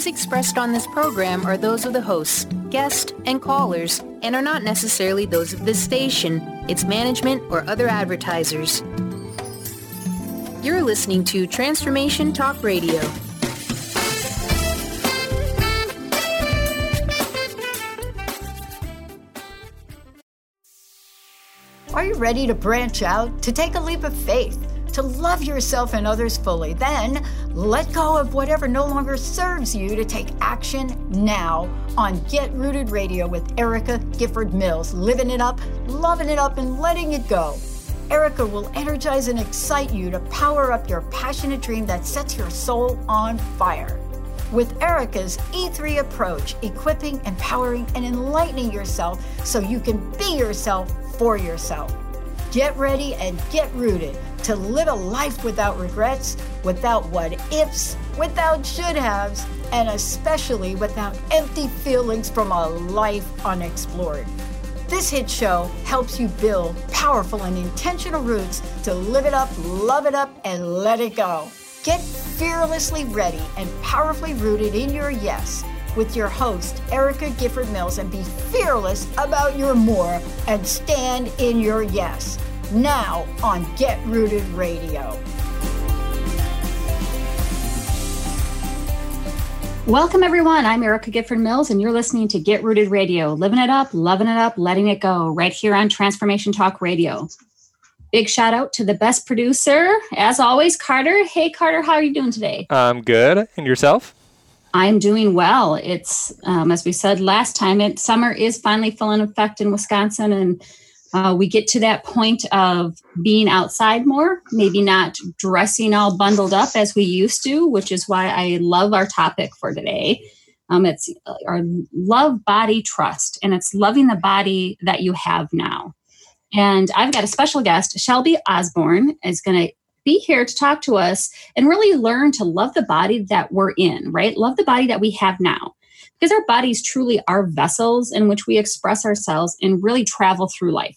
views expressed on this program are those of the hosts, guests, and callers, and are not necessarily those of this station, its management, or other advertisers. You're listening to Transformation Talk Radio. Are you ready to branch out, to take a leap of faith, to love yourself and others fully? Then let go of whatever no longer serves you to take action now on Get Rooted Radio with Erica Gifford Mills, living it up, loving it up, and letting it go. Erica will energize and excite you to power up your passionate dream that sets your soul on fire. With Erica's E3 approach, equipping, empowering, and enlightening yourself so you can be yourself for yourself. Get ready and get rooted to live a life without regrets, without what ifs, without should haves, and especially without empty feelings from a life unexplored. This hit show helps you build powerful and intentional roots to live it up, love it up, and let it go. Get fearlessly ready and powerfully rooted in your yes with your host, Erica Gifford Mills, and be fearless about your more and stand in your yes. Now on Get Rooted Radio. Welcome, everyone. I'm Erica Gifford Mills, and you're listening to Get Rooted Radio, living it up, loving it up, letting it go, right here on Transformation Talk Radio. Big shout out to the best producer, as always, Carter. Hey, Carter, how are you doing today? I'm good. And yourself? I'm doing well. It's, as we said last time, summer is finally full in effect in Wisconsin, and we get to that point of being outside more, maybe not dressing all bundled up as we used to, which is why I love our topic for today. It's our love, body, trust, and it's loving the body that you have now. And I've got a special guest, Shelby Osborne, is going to be here to talk to us and really learn to love the body that we're in, right? Love the body that we have now. Because our bodies truly are vessels in which we express ourselves and really travel through life.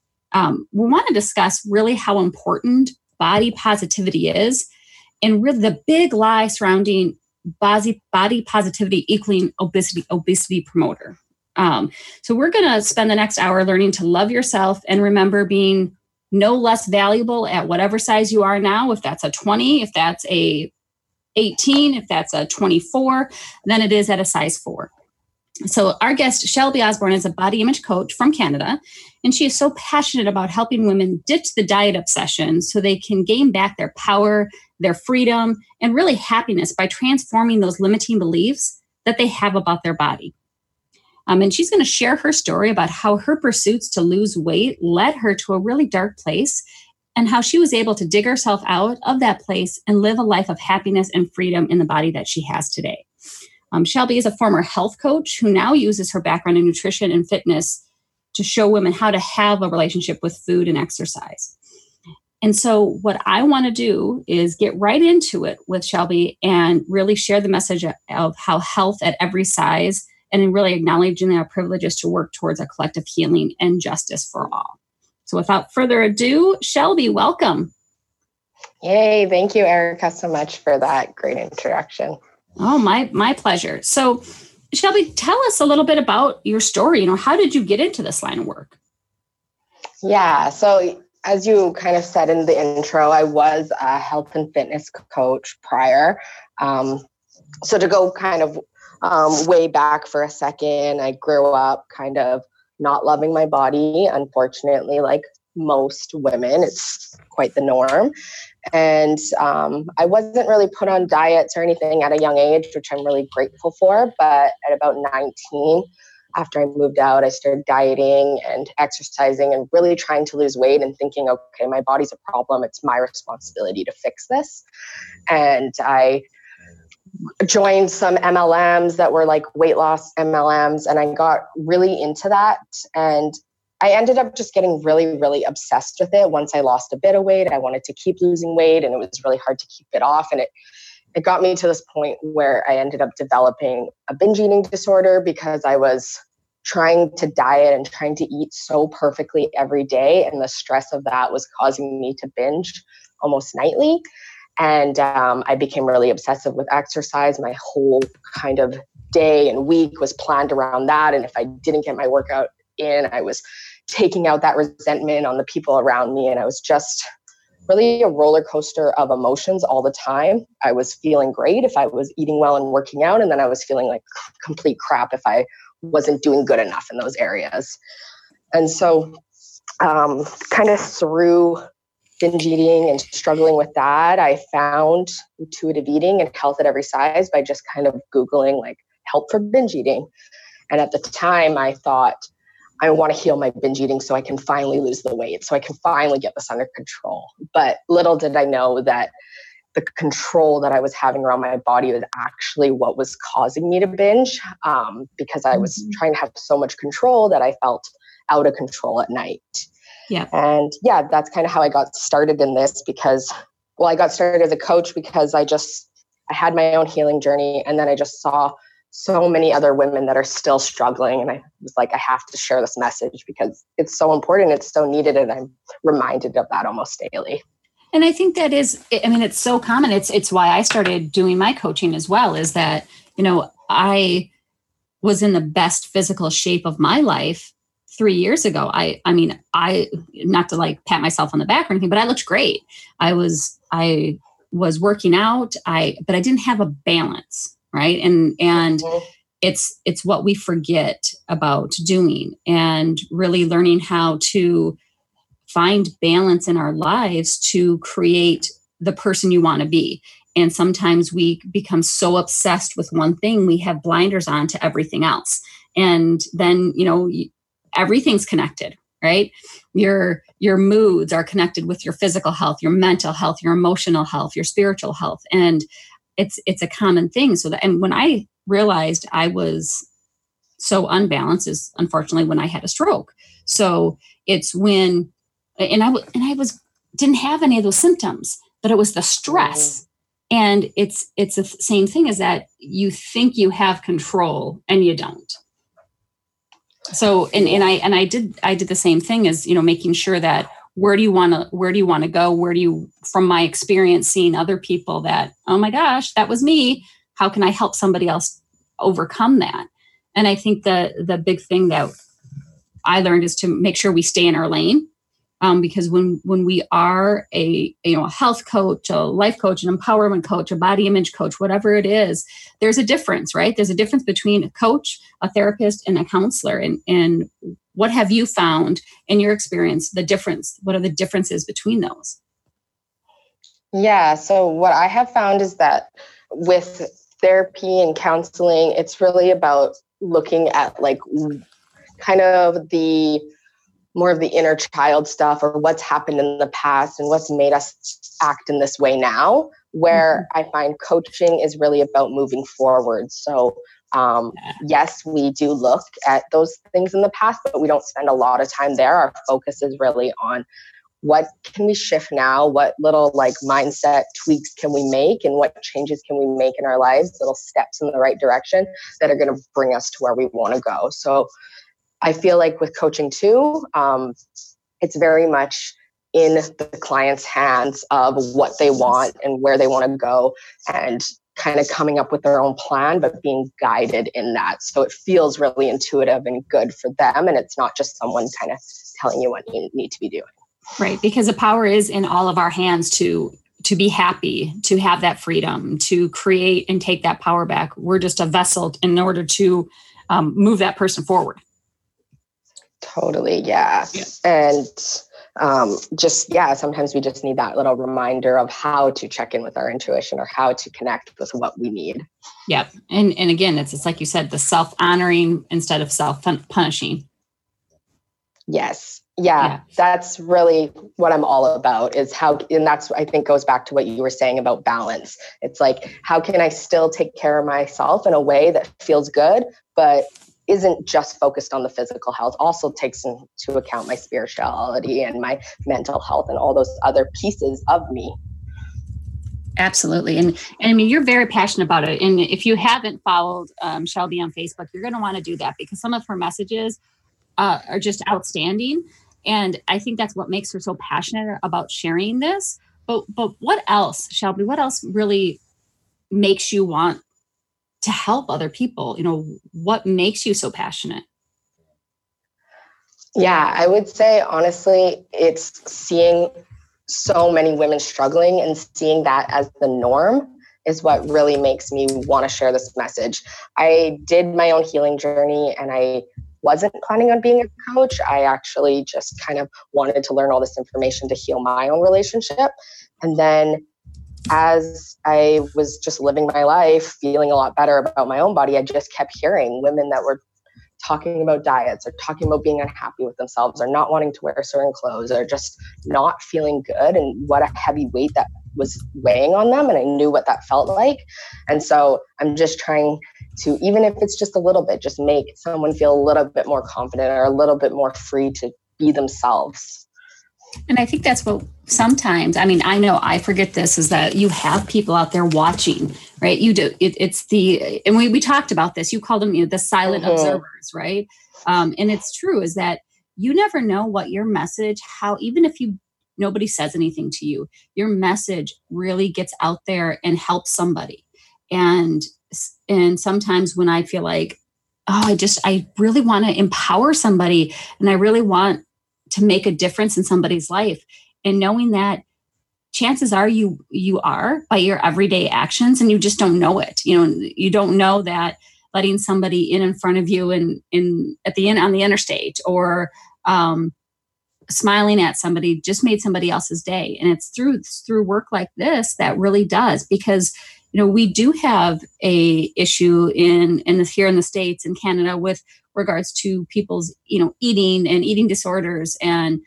We want to discuss really how important body positivity is and really the big lie surrounding body positivity equaling obesity promoter. So we're going to spend the next hour learning to love yourself and remember being no less valuable at whatever size you are now, if that's a 20, if that's a 18, if that's a 24, than it is at a size 4. So our guest, Shelby Osborne, is a body image coach from Canada, and she is so passionate about helping women ditch the diet obsession so they can gain back their power, their freedom, and really happiness by transforming those limiting beliefs that they have about their body. And she's going to share her story about how her pursuits to lose weight led her to a really dark place and how she was able to dig herself out of that place and live a life of happiness and freedom in the body that she has today. Shelby is a former health coach who now uses her background in nutrition and fitness to show women how to have a relationship with food and exercise. And so what I want to do is get right into it with Shelby and really share the message of how health at every size and really acknowledging our privileges to work towards a collective healing and justice for all. So without further ado, Shelby, welcome. Yay. Thank you, Erica, so much for that great introduction. Oh, my pleasure. So Shelby, tell us a little bit about your story. How did you get into this line of work? Yeah. So as you kind of said in the intro, I was a health and fitness coach prior. So to go kind of way back for a second, I grew up kind of not loving my body. Unfortunately, like most women, it's quite the norm. And I wasn't really put on diets or anything at a young age, which I'm really grateful for. But at about 19, after I moved out, I started dieting and exercising and really trying to lose weight and thinking, okay, my body's a problem. It's my responsibility to fix this. And I joined some MLMs that were like weight loss MLMs, and I got really into that. And I ended up just getting really, really obsessed with it. Once I lost a bit of weight, I wanted to keep losing weight, and it was really hard to keep it off. And it got me to this point where I ended up developing a binge eating disorder because I was trying to diet and trying to eat so perfectly every day. And the stress of that was causing me to binge almost nightly. And I became really obsessive with exercise. My whole kind of day and week was planned around that. And if I didn't get my workout in, I was taking out that resentment on the people around me. And I was just really a roller coaster of emotions all the time. I was feeling great if I was eating well and working out. And then I was feeling like complete crap if I wasn't doing good enough in those areas. And so kind of through binge eating and struggling with that, I found intuitive eating and health at every size by just kind of Googling like help for binge eating. And at the time I thought, I want to heal my binge eating so I can finally lose the weight, so I can finally get this under control. But little did I know that the control that I was having around my body was actually what was causing me to binge, because I was trying to have so much control that I felt out of control at night. Yeah. And yeah, that's kind of how I got started in this because, well, I got started as a coach because I had my own healing journey. And then I just saw so many other women that are still struggling. And I was like, I have to share this message because it's so important. It's so needed. And I'm reminded of that almost daily. And I think that is, I mean, it's so common. It's why I started doing my coaching as well, is that, I was in the best physical shape of my life 3 years ago. I mean, not to like pat myself on the back or anything, but I looked great. I was working out, but I didn't have a balance. Right. And it's what we forget about doing and really learning how to find balance in our lives to create the person you want to be. And sometimes we become so obsessed with one thing, we have blinders on to everything else. And then, everything's connected, right? Your moods are connected with your physical health, your mental health, your emotional health, your spiritual health. And it's a common thing. And when I realized I was so unbalanced is unfortunately when I had a stroke. So it's when, and I didn't have any of those symptoms, but it was the stress. And it's the same thing as that you think you have control and you don't. So, and I did the same thing as, making sure that where do you want to go? From my experience, seeing other people that, oh my gosh, that was me. How can I help somebody else overcome that? And I think the big thing that I learned is to make sure we stay in our lane. Because when we are a health coach, a life coach, an empowerment coach, a body image coach, whatever it is, there's a difference, right? There's a difference between a coach, a therapist, and a counselor. And what have you found in your experience, the difference? What are the differences between those? Yeah. So what I have found is that with therapy and counseling, it's really about looking at like kind of the more of the inner child stuff or what's happened in the past and what's made us act in this way now, where I find coaching is really about moving forward. So yes, we do look at those things in the past, but we don't spend a lot of time there. Our focus is really on what can we shift now? What little like mindset tweaks can we make and what changes can we make in our lives, little steps in the right direction that are going to bring us to where we want to go. So I feel like with coaching too, it's very much in the client's hands of what they want and where they want to go and kind of coming up with their own plan, but being guided in that. So it feels really intuitive and good for them. And it's not just someone kind of telling you what you need to be doing. Right. Because the power is in all of our hands to be happy, to have that freedom, to create and take that power back. We're just a vessel in order to move that person forward. Totally. Yeah. And sometimes we just need that little reminder of how to check in with our intuition or how to connect with what we need. Yep. And again, it's like you said, the self-honoring instead of self-punishing. Yes. Yeah. That's really what I'm all about is and that's, I think goes back to what you were saying about balance. It's like, how can I still take care of myself in a way that feels good, but isn't just focused on the physical health, also takes into account my spirituality and my mental health and all those other pieces of me. Absolutely. And I mean, you're very passionate about it. And if you haven't followed Shelby on Facebook, you're going to want to do that because some of her messages are just outstanding. And I think that's what makes her so passionate about sharing this. But what else, Shelby? What else really makes you want to help other people? What makes you so passionate? Yeah, I would say, honestly, it's seeing so many women struggling and seeing that as the norm is what really makes me want to share this message. I did my own healing journey and I wasn't planning on being a coach. I actually just kind of wanted to learn all this information to heal my own relationship. And then as I was just living my life, feeling a lot better about my own body, I just kept hearing women that were talking about diets or talking about being unhappy with themselves or not wanting to wear certain clothes or just not feeling good, and what a heavy weight that was weighing on them. And I knew what that felt like. And so I'm just trying to, even if it's just a little bit, just make someone feel a little bit more confident or a little bit more free to be themselves. And I think that's what sometimes, I know I forget this, is that you have people out there watching, right? You do. And we talked about this. You called them the silent observers, right? And it's true, is that you never know what your message, even if nobody says anything to you, your message really gets out there and helps somebody. And sometimes when I feel like, I really want to empower somebody and I really want to make a difference in somebody's life, and knowing that chances are you are by your everyday actions, and you just don't know it. You don't know that letting somebody in front of you on the interstate or smiling at somebody just made somebody else's day. And it's through work like this that really does, because we do have a issue here in the States and Canada with regards to people's, eating and eating disorders and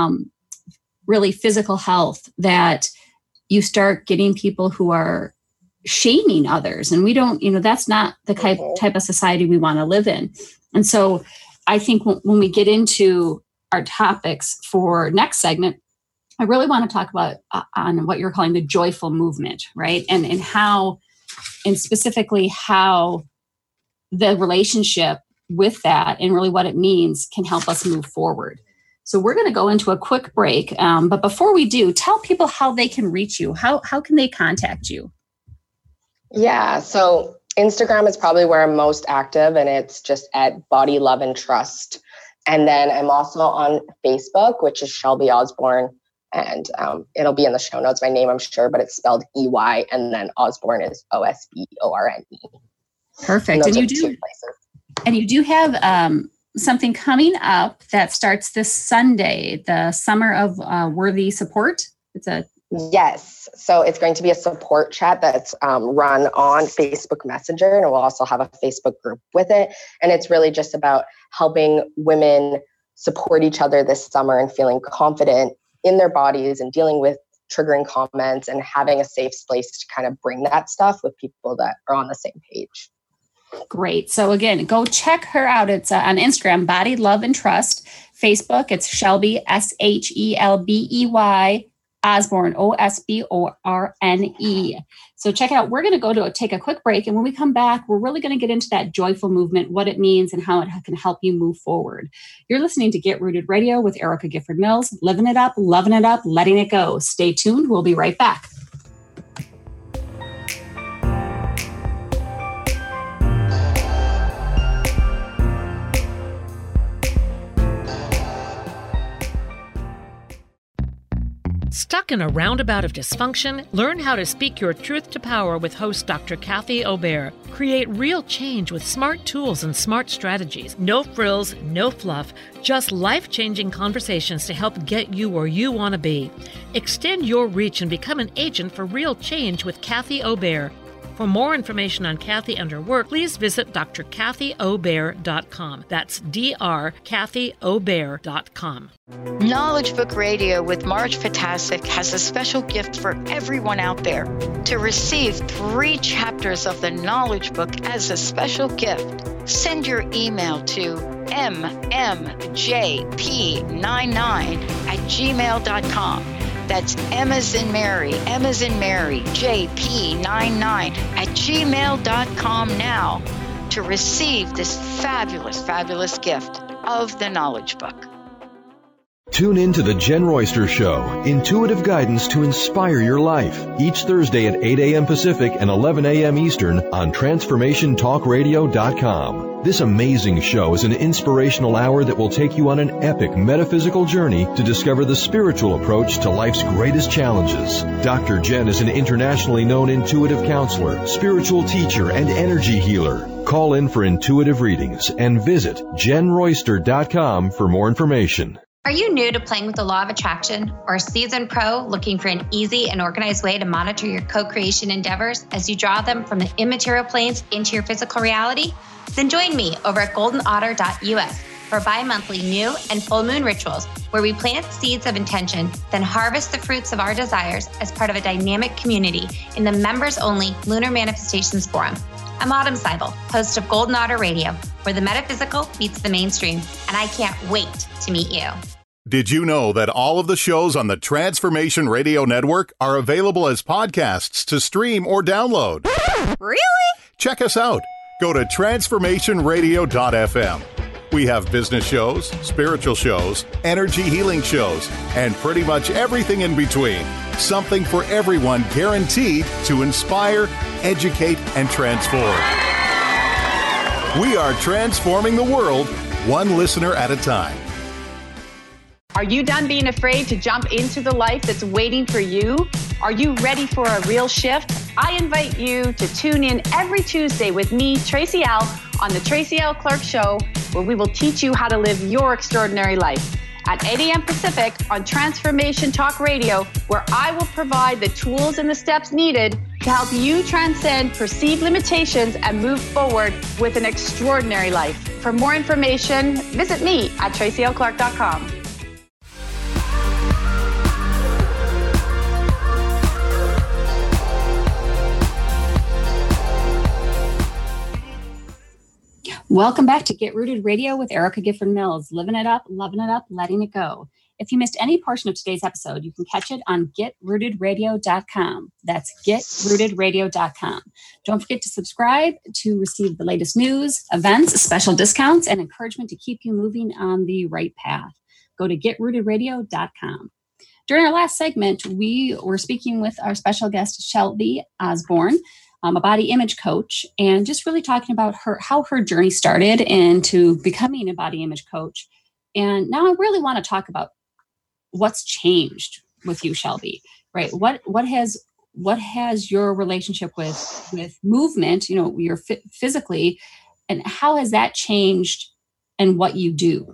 really physical health, that you start getting people who are shaming others. And we don't, that's not the type of society we want to live in. And so I think when we get into our topics for next segment, I really want to talk about on what you're calling the joyful movement, right? And how, and specifically how the relationship with that and really what it means can help us move forward. So we're going to go into a quick break. But before we do, tell people how they can reach you. How can they contact you? Yeah, so Instagram is probably where I'm most active, and it's just at Body Love and Trust. And then I'm also on Facebook, which is Shelby Osborne. And it'll be in the show notes, my name, I'm sure, but it's spelled EY, and then Osborne is OSBORNE. Perfect. And you do have something coming up that starts this Sunday, the Summer of Worthy Support. Yes. So it's going to be a support chat that's run on Facebook Messenger, and it will also have a Facebook group with it. And it's really just about helping women support each other this summer and feeling confident in their bodies and dealing with triggering comments and having a safe space to kind of bring that stuff with people that are on the same page. Great. So again, go check her out. It's on Instagram, Body Love and Trust. Facebook, it's Shelby, SHELBEY, Osborne, OSBORNE. So check it out. We're going to take a quick break. And when we come back, we're really going to get into that joyful movement, what it means and how it can help you move forward. You're listening to Get Rooted Radio with Erica Gifford Mills, living it up, loving it up, letting it go. Stay tuned. We'll be right back. Stuck in a roundabout of dysfunction? Learn how to speak your truth to power with host Dr. Kathy Obear. Create real change with smart tools and smart strategies. No frills, no fluff, just life-changing conversations to help get you where you want to be. Extend your reach and become an agent for real change with Kathy Obear. For more information on Kathy and her work, please visit drkathyobear.com. That's drkathyobear.com. Knowledge Book Radio with Marge Potasic has a special gift for everyone out there. To receive 3 chapters of the Knowledge Book as a special gift, send your email to mmjp99@gmail.com. That's M as in Mary, JP99@gmail.com now to receive this fabulous, fabulous gift of the Knowledge Book. Tune in to The Jen Royster Show, intuitive guidance to inspire your life, each Thursday at 8 a.m. Pacific and 11 a.m. Eastern on TransformationTalkRadio.com. This amazing show is an inspirational hour that will take you on an epic metaphysical journey to discover the spiritual approach to life's greatest challenges. Dr. Jen is an internationally known intuitive counselor, spiritual teacher, and energy healer. Call in for intuitive readings and visit JenRoyster.com for more information. Are you new to playing with the law of attraction or a seasoned pro looking for an easy and organized way to monitor your co-creation endeavors as you draw them from the immaterial planes into your physical reality? Then join me over at goldenotter.us for bi-monthly new and full moon rituals where we plant seeds of intention, then harvest the fruits of our desires as part of a dynamic community in the members-only Lunar Manifestations Forum. I'm Autumn Seibel, host of Golden Otter Radio, where the metaphysical meets the mainstream, and I can't wait to meet you. Did you know that all of the shows on the Transformation Radio Network are available as podcasts to stream or download? Really? Check us out. Go to transformationradio.fm. We have business shows, spiritual shows, energy healing shows, and pretty much everything in between. Something for everyone, guaranteed to inspire, educate, and transform. We are transforming the world, one listener at a time. Are you done being afraid to jump into the life that's waiting for you? Are you ready for a real shift? I invite you to tune in every Tuesday with me, Tracy L., on the Tracy L. Clark Show, where we will teach you how to live your extraordinary life. At 8 a.m. Pacific on Transformation Talk Radio, where I will provide the tools and the steps needed to help you transcend perceived limitations and move forward with an extraordinary life. For more information, visit me at tracylclark.com. Welcome back to Get Rooted Radio with Erica Gifford Mills. Living it up, loving it up, letting it go. If you missed any portion of today's episode, you can catch it on GetRootedRadio.com. That's GetRootedRadio.com. Don't forget to subscribe to receive the latest news, events, special discounts, and encouragement to keep you moving on the right path. Go to GetRootedRadio.com. During our last segment, we were speaking with our special guest, Shelby Osborne, a body image coach, and just really talking about how her journey started into becoming a body image coach. And now I really want to talk about what's changed with you, Shelby, right? What has your relationship with movement, your physically, and how has that changed and what you do?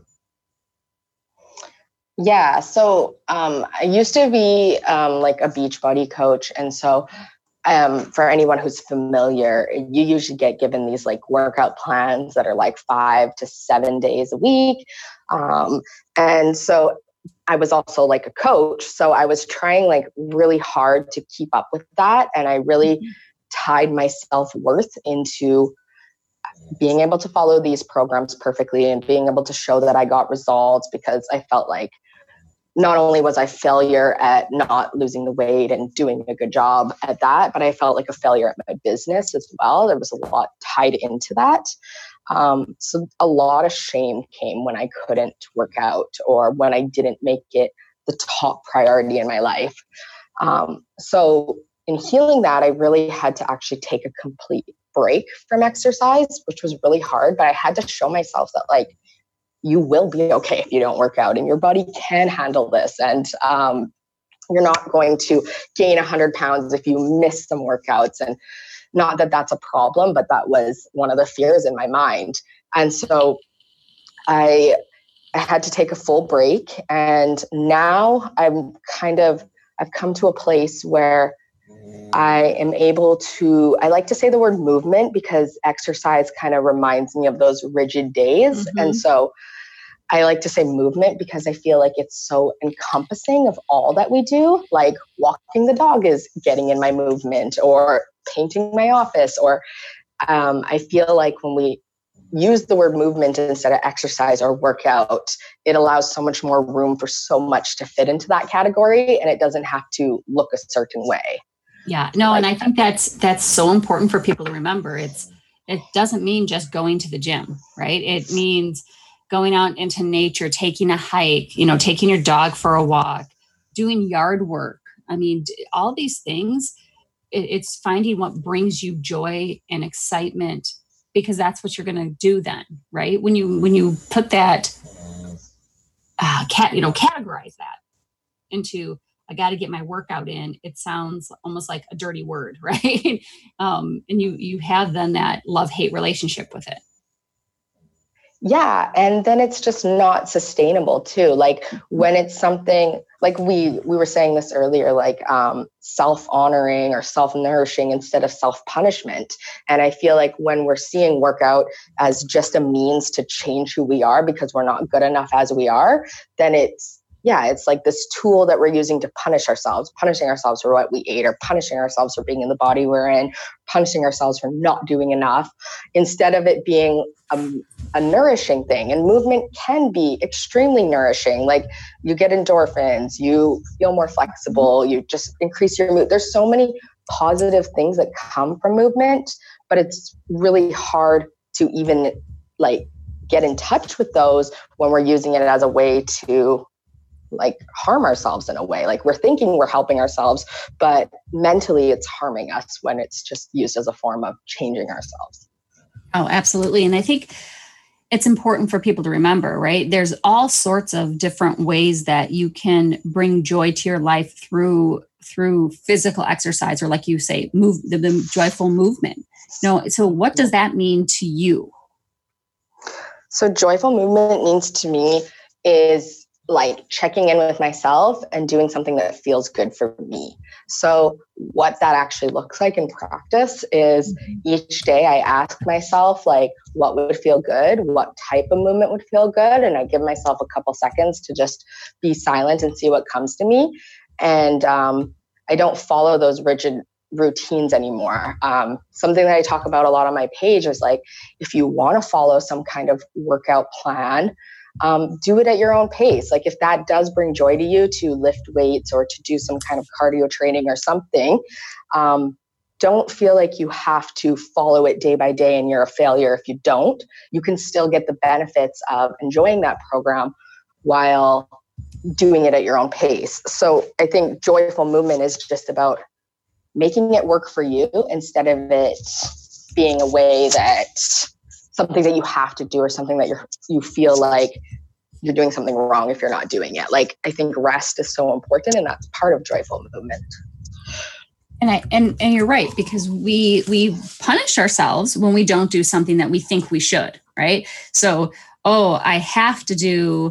Yeah. So I used to be like a Beachbody coach. And so for anyone who's familiar, you usually get given these like workout plans that are like 5 to 7 days a week. And so I was also like a coach. So I was trying like really hard to keep up with that. And I really tied my self-worth into being able to follow these programs perfectly and being able to show that I got results, because I felt like not only was I failure at not losing the weight and doing a good job at that, but I felt like a failure at my business as well. There was a lot tied into that. So a lot of shame came when I couldn't work out or when I didn't make it the top priority in my life. So in healing that, I really had to actually take a complete break from exercise, which was really hard, but I had to show myself that like, you will be okay if you don't work out and your body can handle this. And you're not going to gain 100 pounds if you miss some workouts. And not that that's a problem, but that was one of the fears in my mind. And so I had to take a full break. And now I've come to a place where I am able to, I like to say the word movement because exercise kind of reminds me of those rigid days. Mm-hmm. And so I like to say movement because I feel like it's so encompassing of all that we do. Like walking the dog is getting in my movement, or painting my office, or I feel like when we use the word movement instead of exercise or workout, it allows so much more room for so much to fit into that category, and it doesn't have to look a certain way. Yeah, no, and I think that's so important for people to remember. It doesn't mean just going to the gym, right? It means going out into nature, taking a hike, taking your dog for a walk, doing yard work. I mean, all these things, it's finding what brings you joy and excitement, because that's what you're going to do then, right? When you put that, categorize that into, I got to get my workout in, it sounds almost like a dirty word, right? And you have then that love-hate relationship with it. Yeah. And then it's just not sustainable too. Like when it's something like we were saying this earlier, like self-honoring or self-nourishing instead of self-punishment. And I feel like when we're seeing workout as just a means to change who we are because we're not good enough as we are, then it's like this tool that we're using to punishing ourselves for what we ate, or punishing ourselves for being in the body we're in, punishing ourselves for not doing enough, instead of it being a nourishing thing. And movement can be extremely nourishing. Like you get endorphins, you feel more flexible, you just increase your mood. There's so many positive things that come from movement, but it's really hard to even like get in touch with those when we're using it as a way to like harm ourselves in a way. Like we're thinking we're helping ourselves, but mentally it's harming us when it's just used as a form of changing ourselves. Oh, absolutely. And I think it's important for people to remember, right? There's all sorts of different ways that you can bring joy to your life through physical exercise, or like you say, the joyful movement. So what does that mean to you? So joyful movement means to me is like checking in with myself and doing something that feels good for me. So what that actually looks like in practice is each day I ask myself, like, what would feel good? What type of movement would feel good? And I give myself a couple seconds to just be silent and see what comes to me. And I don't follow those rigid routines anymore. Something that I talk about a lot on my page is like, if you want to follow some kind of workout plan, do it at your own pace. Like if that does bring joy to you to lift weights or to do some kind of cardio training or something, don't feel like you have to follow it day by day and you're a failure if you don't. You can still get the benefits of enjoying that program while doing it at your own pace. So I think joyful movement is just about making it work for you instead of it being a way that something that you have to do or something that you feel like you're doing something wrong if you're not doing it. Like I think rest is so important, and that's part of joyful movement. And you're right, because we punish ourselves when we don't do something that we think we should, right? So, I have to do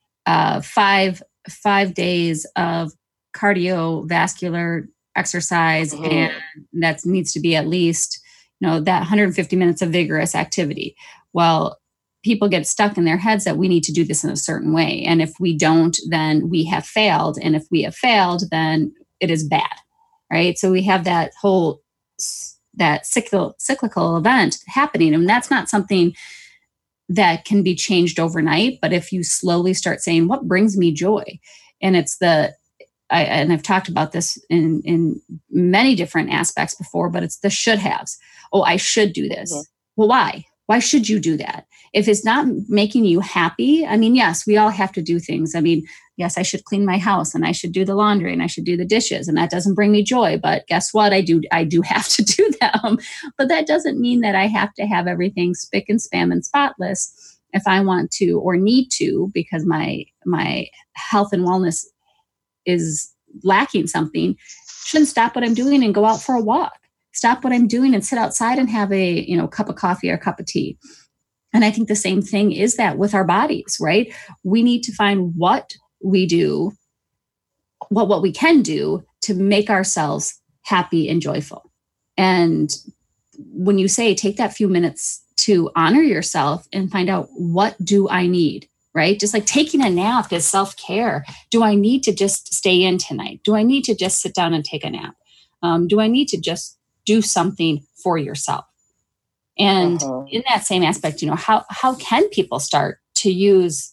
5 days of cardiovascular exercise, and that needs to be at least that 150 minutes of vigorous activity. Well, people get stuck in their heads that we need to do this in a certain way. And if we don't, then we have failed. And if we have failed, then it is bad, right? So we have that whole, that cyclical event happening. And that's not something that can be changed overnight. But if you slowly start saying, what brings me joy? And it's and I've talked about this in many different aspects before, but it's the should haves. Oh, I should do this. Mm-hmm. Well, why? Why should you do that? If it's not making you happy, I mean, yes, we all have to do things. I mean, yes, I should clean my house and I should do the laundry and I should do the dishes, and that doesn't bring me joy. But guess what? I do have to do them. But that doesn't mean that I have to have everything spick and span and spotless if I want to or need to, because my health and wellness is lacking something. Shouldn't stop what I'm doing and go out for a walk. Stop what I'm doing and sit outside and have a cup of coffee or a cup of tea. And I think the same thing is that with our bodies, right? We need to find what we do, what we can do to make ourselves happy and joyful. And when you say take that few minutes to honor yourself and find out, what do I need? Right? Just like taking a nap is self-care. Do I need to just stay in tonight? Do I need to just sit down and take a nap? Do I need to just do something for yourself? And in that same aspect, how can people start to use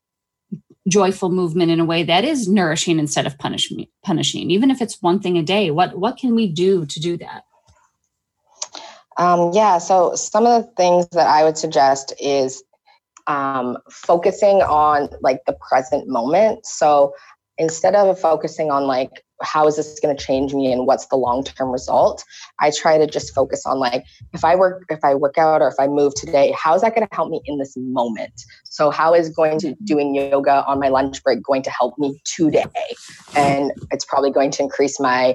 joyful movement in a way that is nourishing instead of punishing, even if it's one thing a day? What can we do to do that? So some of the things that I would suggest is focusing on like the present moment. So instead of focusing on like, how is this going to change me and what's the long-term result, I try to just focus on like, if I work out or if I move today, how is that going to help me in this moment? So how is doing yoga on my lunch break going to help me today? And it's probably going to increase my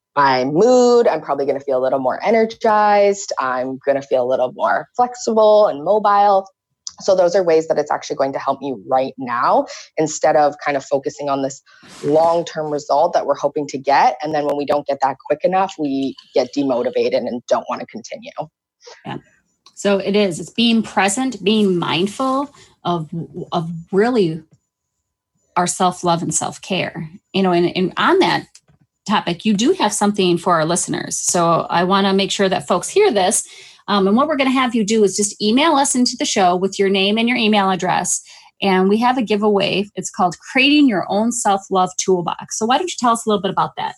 mood. I'm probably going to feel a little more energized. I'm going to feel a little more flexible and mobile. So those are ways that it's actually going to help me right now, instead of kind of focusing on this long-term result that we're hoping to get. And then when we don't get that quick enough, we get demotivated and don't want to continue. Yeah. So it's being present, being mindful of really our self-love and self-care, and on that topic, you do have something for our listeners. So I want to make sure that folks hear this. And what we're going to have you do is just email us into the show with your name and your email address. And we have a giveaway. It's called Creating Your Own Self-Love Toolbox. So why don't you tell us a little bit about that?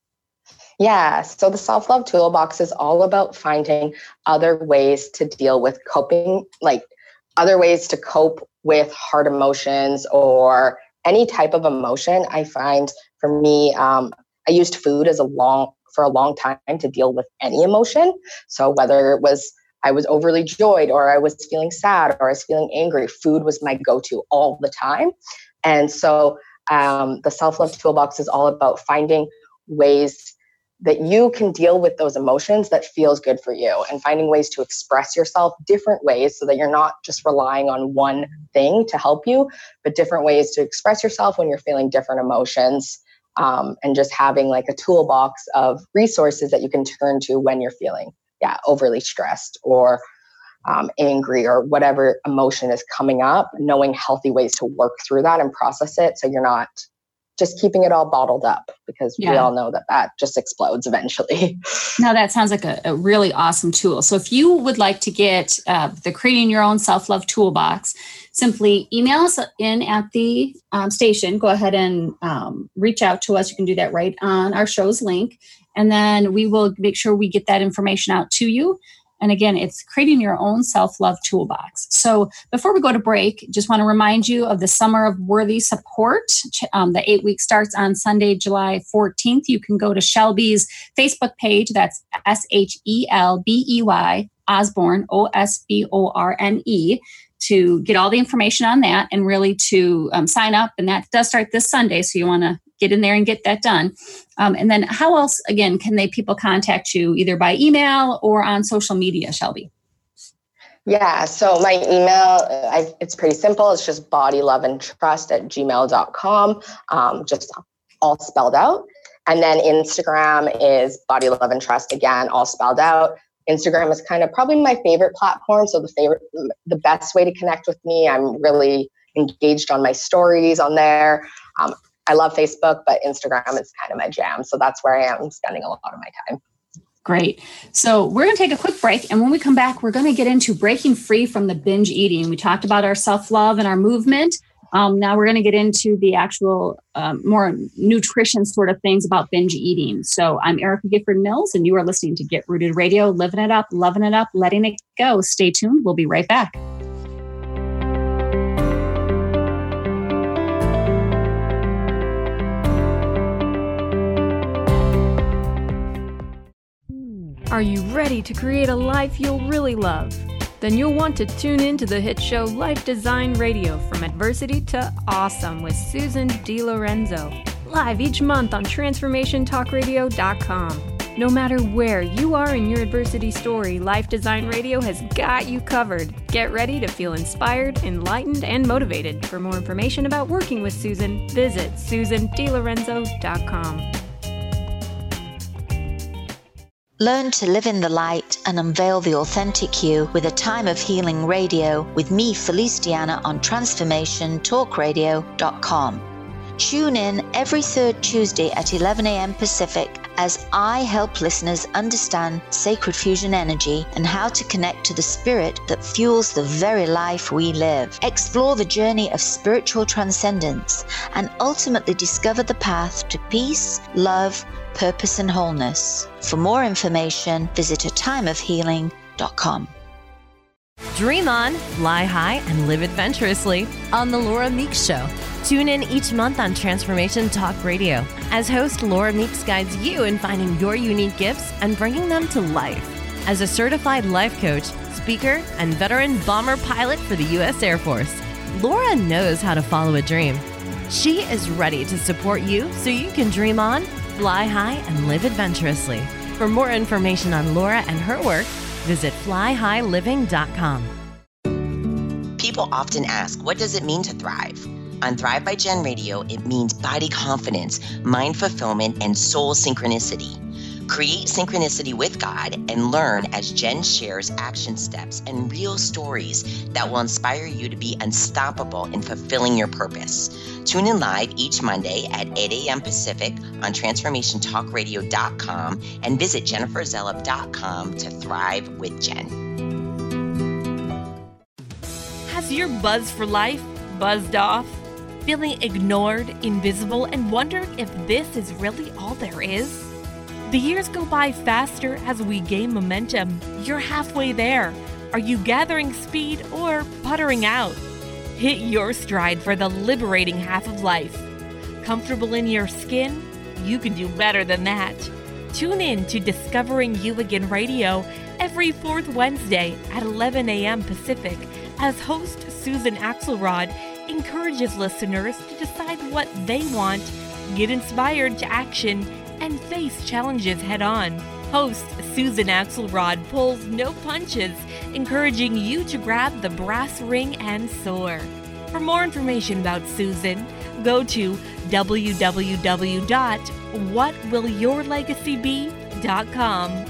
Yeah. So the Self-Love Toolbox is all about finding other ways to deal with coping, like other ways to cope with hard emotions or any type of emotion. I find for me, I used food for a long time to deal with any emotion. So whether it was I was overly joyed or I was feeling sad or I was feeling angry, food was my go-to all the time. And so the Self-Love Toolbox is all about finding ways that you can deal with those emotions that feels good for you, and finding ways to express yourself different ways so that you're not just relying on one thing to help you, but different ways to express yourself when you're feeling different emotions. And just having like a toolbox of resources that you can turn to when you're feeling, overly stressed or angry or whatever emotion is coming up, knowing healthy ways to work through that and process it. So you're not just keeping it all bottled up, because we all know that just explodes eventually. No, that sounds like a really awesome tool. So if you would like to get the Creating Your Own Self-Love Toolbox, simply email us in at the station. Go ahead and reach out to us. You can do that right on our show's link. And then we will make sure we get that information out to you. And again, it's Creating Your Own Self-Love Toolbox. So before we go to break, just want to remind you of the Summer of Worthy Support. The 8-week starts on Sunday, July 14th. You can go to Shelby's Facebook page. That's SHELBEY, Osborne, OSBORNE, to get all the information on that and really to sign up. And that does start this Sunday. So you want to get in there and get that done. And then how else, again, can people contact you either by email or on social media, Shelby? Yeah, so my email, it's pretty simple. It's just bodyloveandtrust@gmail.com, just all spelled out. And then Instagram is bodyloveandtrust, again, all spelled out. Instagram is kind of probably my favorite platform. So the best way to connect with me. I'm really engaged on my stories on there. I love Facebook, but Instagram is kind of my jam. So that's where I am spending a lot of my time. Great. So we're going to take a quick break. And when we come back, we're going to get into breaking free from the binge eating. We talked about our self-love and our movement. Now we're going to get into the actual more nutrition sort of things about binge eating. So I'm Erica Gifford Mills, and you are listening to Get Rooted Radio, living it up, loving it up, letting it go. Stay tuned. We'll be right back. Are you ready to create a life you'll really love? Then you'll want to tune in to the hit show Life Design Radio, From Adversity to Awesome with Susan DiLorenzo, live each month on TransformationTalkRadio.com. No matter where you are in your adversity story, Life Design Radio has got you covered. Get ready to feel inspired, enlightened, and motivated. For more information about working with Susan, visit SusanDiLorenzo.com. Learn to live in the light and unveil the authentic you with A Time of Healing Radio with me, Felice Diana, on TransformationTalkRadio.com. Tune in every third Tuesday at 11 a.m. Pacific as I help listeners understand sacred fusion energy and how to connect to the spirit that fuels the very life we live. Explore the journey of spiritual transcendence and ultimately discover the path to peace, love, purpose, and wholeness. For more information, visit atimeofhealing.com. Dream on, fly high, and live adventurously on The Laura Meeks Show. Tune in each month on Transformation Talk Radio as host Laura Meeks guides you in finding your unique gifts and bringing them to life. As a certified life coach, speaker, and veteran bomber pilot for the U.S. Air Force, Laura knows how to follow a dream. She is ready to support you so you can dream on, fly high, and live adventurously. For more information on Laura and her work, visit flyhighliving.com. People often ask, what does it mean to thrive? On Thrive by Jen Radio, it means body confidence, mind fulfillment, and soul synchronicity. Create synchronicity with God and learn as Jen shares action steps and real stories that will inspire you to be unstoppable in fulfilling your purpose. Tune in live each Monday at 8 a.m. Pacific on TransformationTalkRadio.com and visit JenniferZellup.com to thrive with Jen. Has your buzz for life buzzed off? Feeling ignored, invisible, and wondering if this is really all there is? The years go by faster as we gain momentum. You're halfway there. Are you gathering speed or puttering out? Hit your stride for the liberating half of life. Comfortable in your skin? You can do better than that. Tune in to Discovering You Again Radio every fourth Wednesday at 11 a.m. Pacific as host Susan Axelrod encourages listeners to decide what they want, get inspired to action, and face challenges head-on. Host Susan Axelrod pulls no punches, encouraging you to grab the brass ring and soar. For more information about Susan, go to www.whatwillyourlegacybe.com.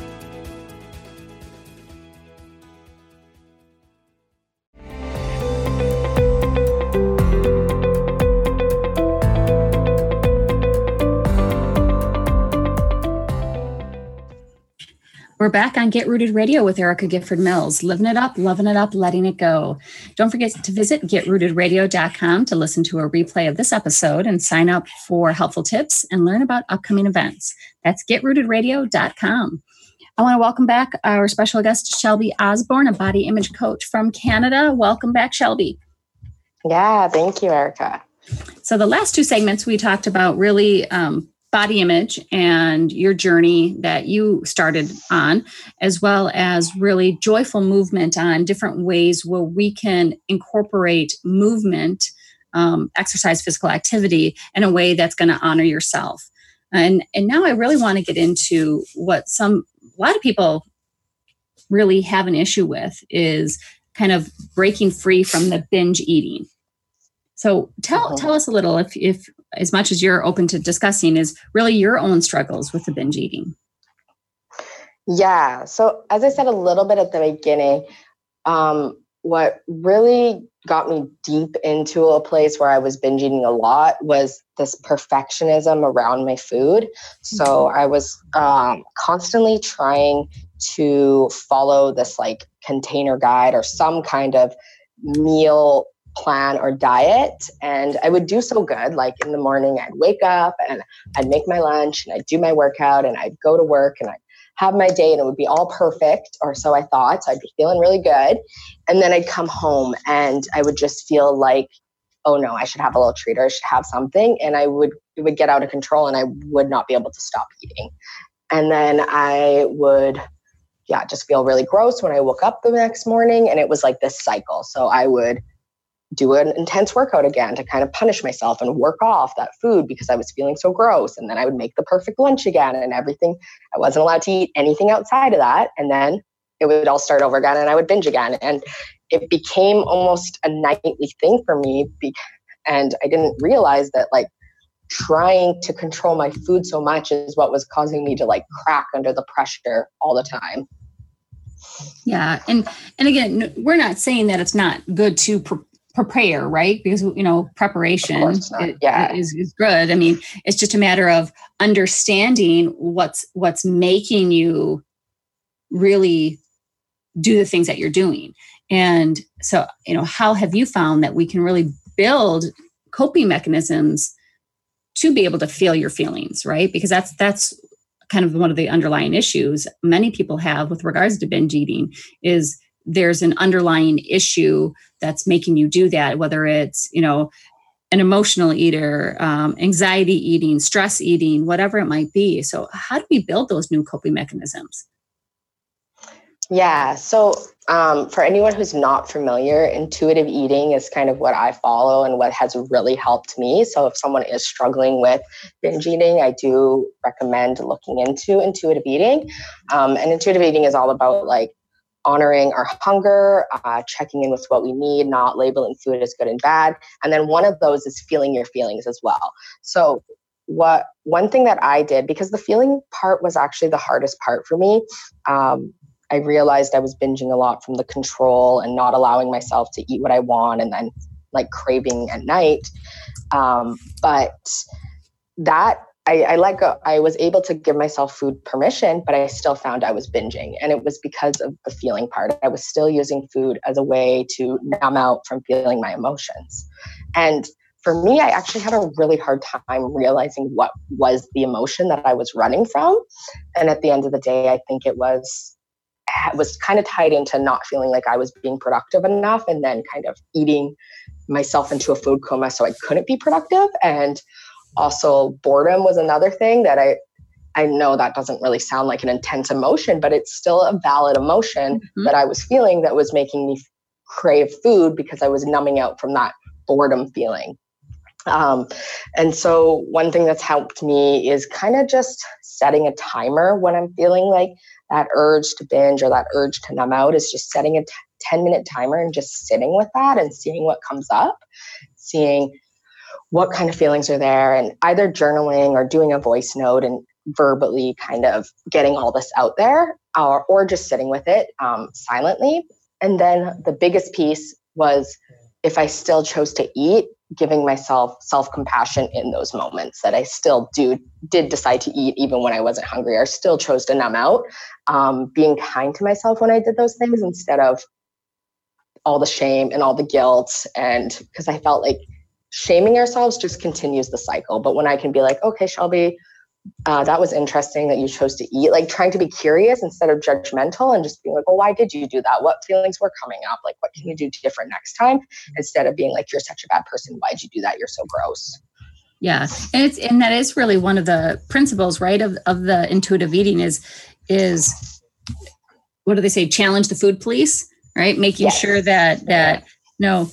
We're back on Get Rooted Radio with Erica Gifford Mills, living it up, loving it up, letting it go. Don't forget to visit getrootedradio.com to listen to a replay of this episode and sign up for helpful tips and learn about upcoming events. That's getrootedradio.com. I want to welcome back our special guest, Shelby Osborne, a body image coach from Canada. Welcome back, Shelby. Yeah, thank you, Erica. So the last two segments we talked about really body image and your journey that you started on, as well as really joyful movement on different ways where we can incorporate movement, exercise, physical activity in a way that's going to honor yourself. And now I really want to get into what a lot of people really have an issue with is kind of breaking free from the binge eating. So tell us a little, if as much as you're open to discussing, is really your own struggles with the binge eating. Yeah. So as I said a little bit at the beginning, what really got me deep into a place where I was binge eating a lot was this perfectionism around my food. So I was constantly trying to follow this like container guide or some kind of meal plan or diet. And I would do so good. Like in the morning, I'd wake up and I'd make my lunch and I'd do my workout and I'd go to work and I'd have my day and it would be all perfect, or so I thought. So I'd be feeling really good. And then I'd come home and I would just feel like, oh no, I should have a little treat or I should have something. And it would get out of control and I would not be able to stop eating. And then I would just feel really gross when I woke up the next morning. And it was like this cycle. So I would do an intense workout again to kind of punish myself and work off that food because I was feeling so gross. And then I would make the perfect lunch again and everything. I wasn't allowed to eat anything outside of that. And then it would all start over again and I would binge again. And it became almost a nightly thing for me. And I didn't realize that like trying to control my food so much is what was causing me to like crack under the pressure all the time. Yeah. And again, we're not saying that it's not good to prepare, right? Because, preparation is good. I mean, it's just a matter of understanding what's making you really do the things that you're doing. And so, how have you found that we can really build coping mechanisms to be able to feel your feelings, right? Because that's kind of one of the underlying issues many people have with regards to binge eating is there's an underlying issue that's making you do that, whether it's, an emotional eater, anxiety eating, stress eating, whatever it might be. So how do we build those new coping mechanisms? Yeah. So for anyone who's not familiar, intuitive eating is kind of what I follow and what has really helped me. So if someone is struggling with binge eating, I do recommend looking into intuitive eating. And intuitive eating is all about like honoring our hunger, checking in with what we need, not labeling food as good and bad. And then one of those is feeling your feelings as well. So one thing that I did, because the feeling part was actually the hardest part for me, I realized I was binging a lot from the control and not allowing myself to eat what I want and then like craving at night. But that I let go. I was able to give myself food permission, but I still found I was binging. And it was because of the feeling part. I was still using food as a way to numb out from feeling my emotions. And for me, I actually had a really hard time realizing what was the emotion that I was running from. And at the end of the day, I think it was kind of tied into not feeling like I was being productive enough and then kind of eating myself into a food coma so I couldn't be productive. And also boredom was another thing that I know that doesn't really sound like an intense emotion, but it's still a valid emotion that I was feeling that was making me crave food because I was numbing out from that boredom feeling. And so one thing that's helped me is kind of just setting a timer when I'm feeling like that urge to binge or that urge to numb out, is just setting a 10-minute timer and just sitting with that and seeing what comes up, seeing what kind of feelings are there, and either journaling or doing a voice note and verbally kind of getting all this out there, or just sitting with it silently. And then the biggest piece was, if I still chose to eat, giving myself self-compassion in those moments that I still did decide to eat even when I wasn't hungry, or still chose to numb out, being kind to myself when I did those things instead of all the shame and all the guilt. And because I felt like shaming ourselves just continues the cycle. But when I can be like, okay, Shelby, that was interesting that you chose to eat, like trying to be curious instead of judgmental and just being like, well, why did you do that? What feelings were coming up? Like, what can you do different next time? Instead of being like, you're such a bad person. Why'd you do that? You're so gross. Yeah. And that is really one of the principles, right, of the intuitive eating is what do they say? Challenge the food police, right? Making sure that no,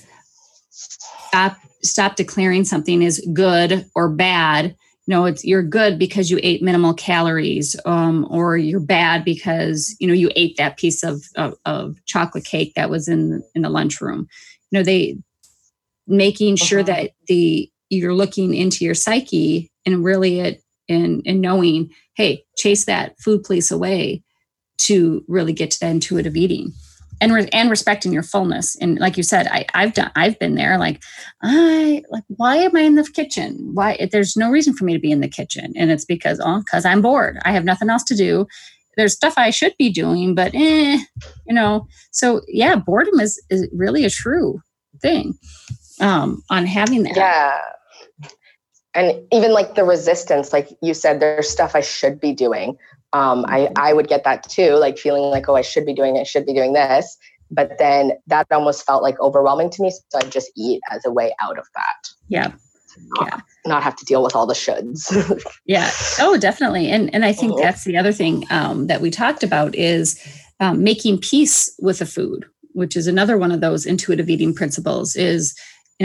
stop declaring something is good or bad. No, you're good because you ate minimal calories, or you're bad because, you ate that piece of chocolate cake that was in the lunchroom. They making sure that you're looking into your psyche and really and knowing, hey, chase that food police away to really get to that intuitive eating. And respecting your fullness. And like you said, I've been there. Like, why am I in the kitchen? Why? There's no reason for me to be in the kitchen. And it's because I'm bored. I have nothing else to do. There's stuff I should be doing, but So yeah, boredom is really a true thing on having that. Yeah. And even like the resistance, like you said, there's stuff I should be doing. I would get that too, like feeling like, oh, I should be doing this. But then that almost felt like overwhelming to me. So I just eat as a way out of that. Yeah. Not have to deal with all the shoulds. Yeah. Oh, definitely. And I think that's the other thing that we talked about is making peace with the food, which is another one of those intuitive eating principles is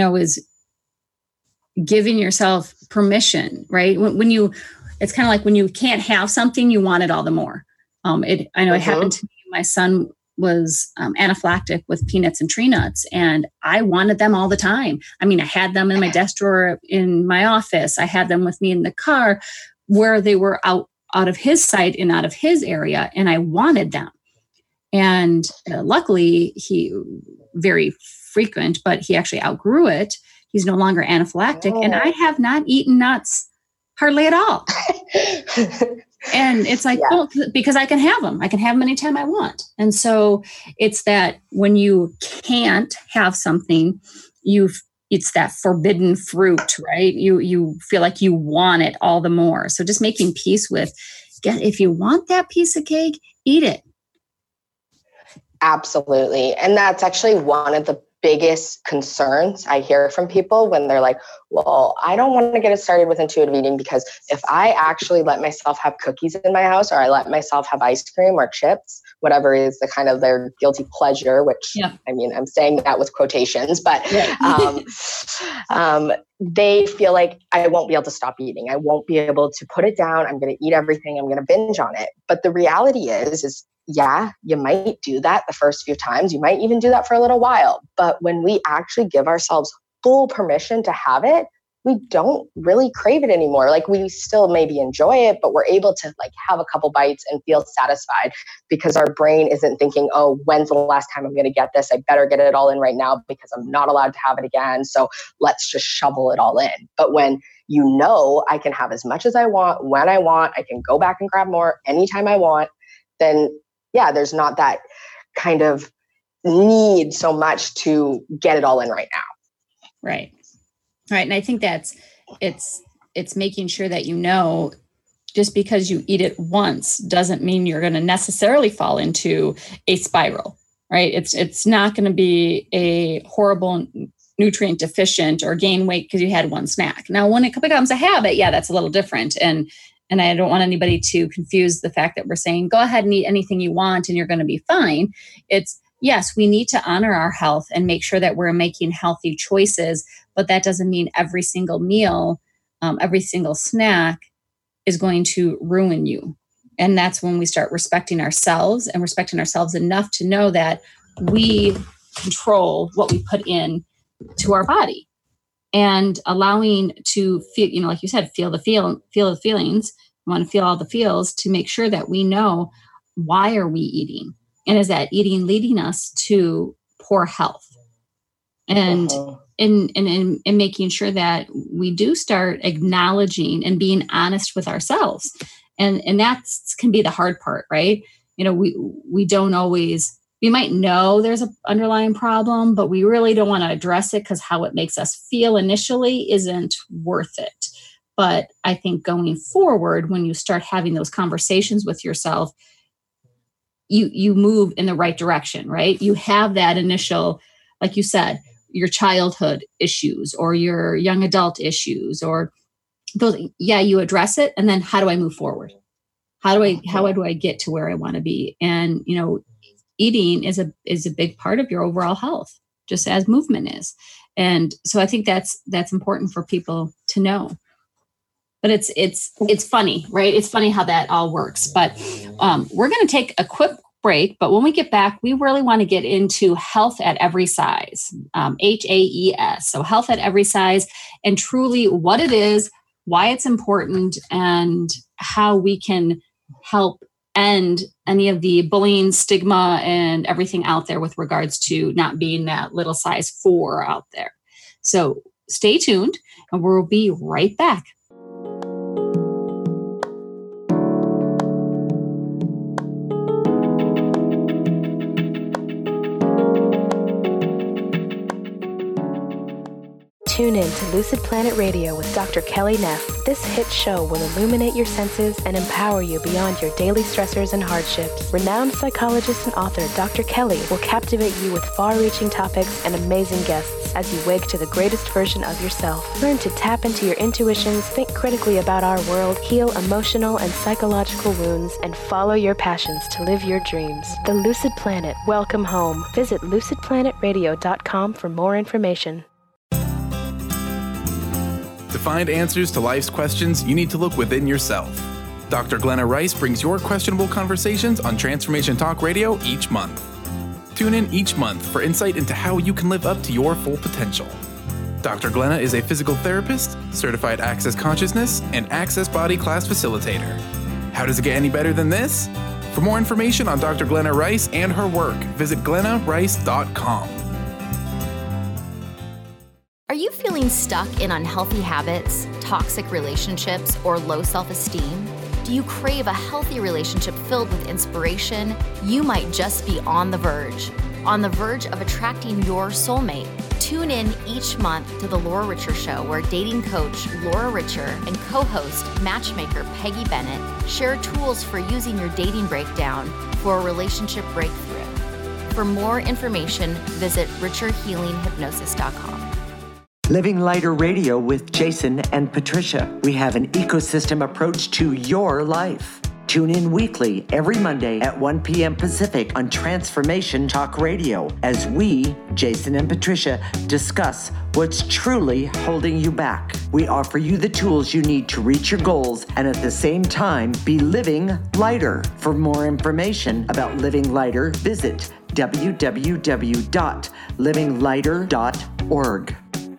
giving yourself permission, right? When you, it's kind of like when you can't have something, you want it all the more. It happened to me. My son was anaphylactic with peanuts and tree nuts, and I wanted them all the time. I mean, I had them in my desk drawer in my office. I had them with me in the car where they were out of his sight and out of his area, and I wanted them. And luckily, he very frequent, but he actually outgrew it. He's no longer anaphylactic, and I have not eaten nuts hardly at all. And it's like, well, because I can have them. I can have them anytime I want. And so it's that when you can't have something, it's that forbidden fruit, right? You feel like you want it all the more. So just making peace with, if you want that piece of cake, eat it. Absolutely. And that's actually one of the biggest concerns I hear from people when they're like, well, I don't want to get it started with intuitive eating because if I actually let myself have cookies in my house, or I let myself have ice cream or chips, whatever is the kind of their guilty pleasure, which I mean, I'm saying that with quotations, but they feel like I won't be able to stop eating. I won't be able to put it down. I'm going to eat everything. I'm going to binge on it. But the reality is yeah, you might do that the first few times. You might even do that for a little while. But when we actually give ourselves full permission to have it, we don't really crave it anymore. Like we still maybe enjoy it, but we're able to like have a couple bites and feel satisfied because our brain isn't thinking, oh, when's the last time I'm going to get this? I better get it all in right now because I'm not allowed to have it again. So let's just shovel it all in. But when you know I can have as much as I want, when I want, I can go back and grab more anytime I want, then yeah, there's not that kind of need so much to get it all in right now. Right. Right. And I think it's making sure that, you know, just because you eat it once doesn't mean you're going to necessarily fall into a spiral, right? It's not going to be a horrible nutrient deficient or gain weight because you had one snack. Now, when it becomes a habit, yeah, that's a little different. And I don't want anybody to confuse the fact that we're saying, go ahead and eat anything you want and you're going to be fine. It's, yes, we need to honor our health and make sure that we're making healthy choices, but that doesn't mean every single meal, every single snack is going to ruin you. And that's when we start respecting ourselves and respecting ourselves enough to know that we control what we put in to our body. And allowing to feel, you know, like you said, feel the feelings. We want to feel all the feels to make sure that we know why are we eating, and is that eating leading us to poor health, and in making sure that we do start acknowledging and being honest with ourselves, and that can be the hard part, right? You know, we don't always. We might know there's an underlying problem, but we really don't want to address it because how it makes us feel initially isn't worth it. But I think going forward, when you start having those conversations with yourself, you move in the right direction, right? You have that initial, like you said, your childhood issues or your young adult issues or those. Yeah, you address it. And then how do I move forward? How do I get to where I want to be? And, you know, eating is a big part of your overall health, just as movement is. And so I think that's important for people to know. But it's funny, right? It's funny how that all works. But we're going to take a quick break. But when we get back, we really want to get into health at every size, HAES. So health at every size, and truly what it is, why it's important, and how we can help end any of the bullying, stigma, and everything out there with regards to not being that little size 4 out there. So stay tuned, and we'll be right back. Tune in to Lucid Planet Radio with Dr. Kelly Neff. This hit show will illuminate your senses and empower you beyond your daily stressors and hardships. Renowned psychologist and author Dr. Kelly will captivate you with far-reaching topics and amazing guests as you wake to the greatest version of yourself. Learn to tap into your intuitions, think critically about our world, heal emotional and psychological wounds, and follow your passions to live your dreams. The Lucid Planet. Welcome home. Visit lucidplanetradio.com for more information. To find answers to life's questions, you need to look within yourself. Dr. Glenna Rice brings your questionable conversations on Transformation Talk Radio each month. Tune in each month for insight into how you can live up to your full potential. Dr. Glenna is a physical therapist, certified Access Consciousness, and Access Body Class facilitator. How does it get any better than this? For more information on Dr. Glenna Rice and her work, visit glennarice.com. Are you feeling stuck in unhealthy habits, toxic relationships, or low self-esteem? Do you crave a healthy relationship filled with inspiration? You might just be on the verge of attracting your soulmate. Tune in each month to The Laura Richer Show, where dating coach Laura Richer and co-host matchmaker Peggy Bennett share tools for using your dating breakdown for a relationship breakthrough. For more information, visit richerhealinghypnosis.com. Living Lighter Radio with Jason and Patricia. We have an ecosystem approach to your life. Tune in weekly every Monday at 1 p.m. Pacific on Transformation Talk Radio as we, Jason and Patricia, discuss what's truly holding you back. We offer you the tools you need to reach your goals and at the same time be living lighter. For more information about Living Lighter, visit www.livinglighter.org.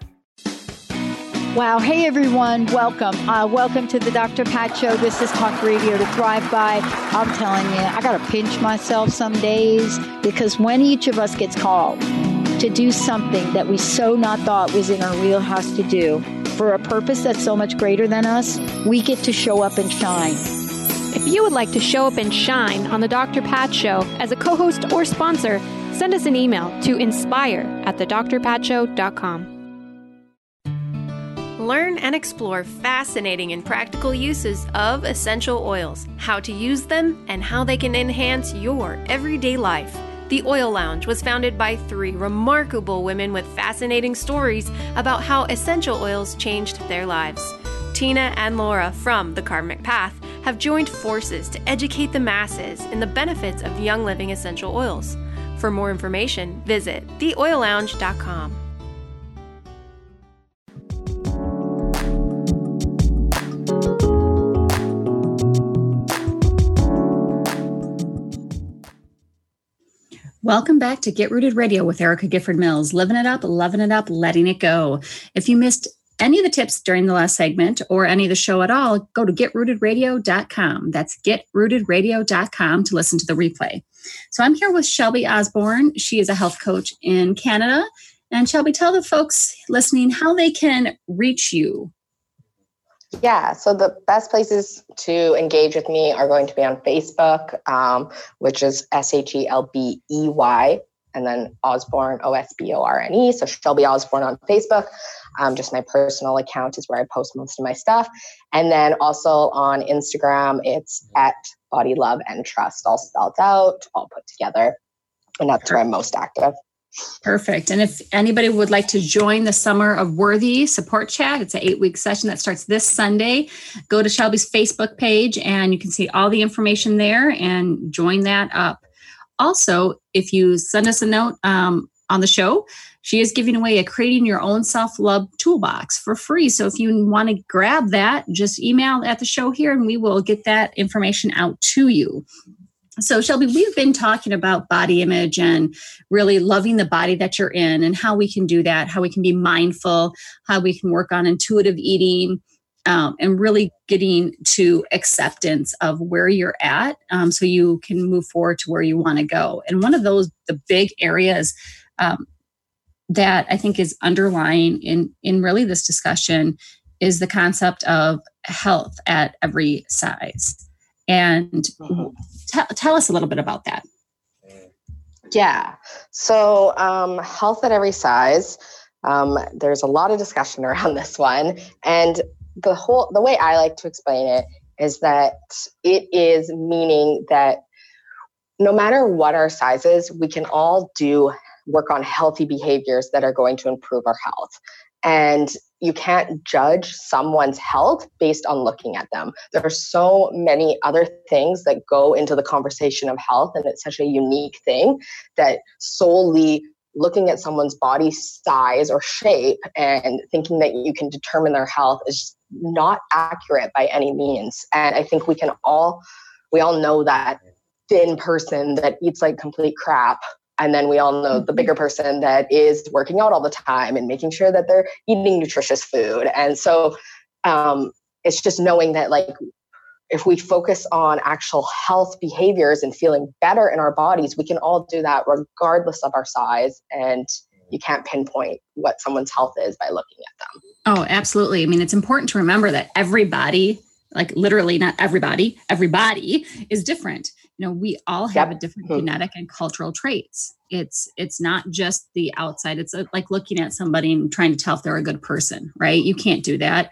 Wow. Hey, everyone. Welcome. Welcome to the Dr. Pat Show. This is Talk Radio to Thrive By. I'm telling you, I got to pinch myself some days because when each of us gets called to do something that we so not thought was in our wheelhouse to do for a purpose that's so much greater than us, we get to show up and shine. If you would like to show up and shine on the Dr. Pat Show as a co-host or sponsor, send us an email to inspire@thedrpatshow.com. Learn and explore fascinating and practical uses of essential oils, how to use them, and how they can enhance your everyday life. The Oil Lounge was founded by 3 remarkable women with fascinating stories about how essential oils changed their lives. Tina and Laura from The Karmic Path have joined forces to educate the masses in the benefits of Young Living essential oils. For more information, visit theoillounge.com. Welcome back to Get Rooted Radio with Erica Gifford Mills. Living it up, loving it up, letting it go. If you missed any of the tips during the last segment or any of the show at all, go to getrootedradio.com. That's getrootedradio.com to listen to the replay. So I'm here with Shelby Osborne. She is a health coach in Canada. And Shelby, tell the folks listening how they can reach you. Yeah, so the best places to engage with me are going to be on Facebook, which is SHELBEY, and then Osborne, OSBORNE. So Shelby Osborne on Facebook. Just my personal account is where I post most of my stuff. And then also on Instagram, it's at Body Love and Trust, all spelled out, all put together. And that's where I'm most active. Perfect. And if anybody would like to join the Summer of Worthy support chat, it's an 8-week session that starts this Sunday. Go to Shelby's Facebook page and you can see all the information there and join that up. Also, if you send us a note on the show, she is giving away a Creating Your Own Self-Love Toolbox for free. So if you want to grab that, just email at the show here and we will get that information out to you. So Shelby, we've been talking about body image and really loving the body that you're in and how we can do that, how we can be mindful, how we can work on intuitive eating, and really getting to acceptance of where you're at, so you can move forward to where you want to go. And one of those, the big areas that I think is underlying in really this discussion is the concept of health at every size. And tell us a little bit about that. Yeah. So health at every size, there's a lot of discussion around this one. And the way I like to explain it is that it is meaning that no matter what our size is, we can all work on healthy behaviors that are going to improve our health. And you can't judge someone's health based on looking at them. There are so many other things that go into the conversation of health, and it's such a unique thing that solely looking at someone's body size or shape and thinking that you can determine their health is not accurate by any means. And I think we all know that thin person that eats like complete crap. And then we all know the bigger person that is working out all the time and making sure that they're eating nutritious food. And so it's just knowing that, like, if we focus on actual health behaviors and feeling better in our bodies, we can all do that regardless of our size. And you can't pinpoint what someone's health is by looking at them. Oh, absolutely. I mean, it's important to remember that everybody, like literally not everybody is different. You know, we all have a different genetic and cultural traits. It's not just the outside. It's like looking at somebody and trying to tell if they're a good person, right? You can't do that.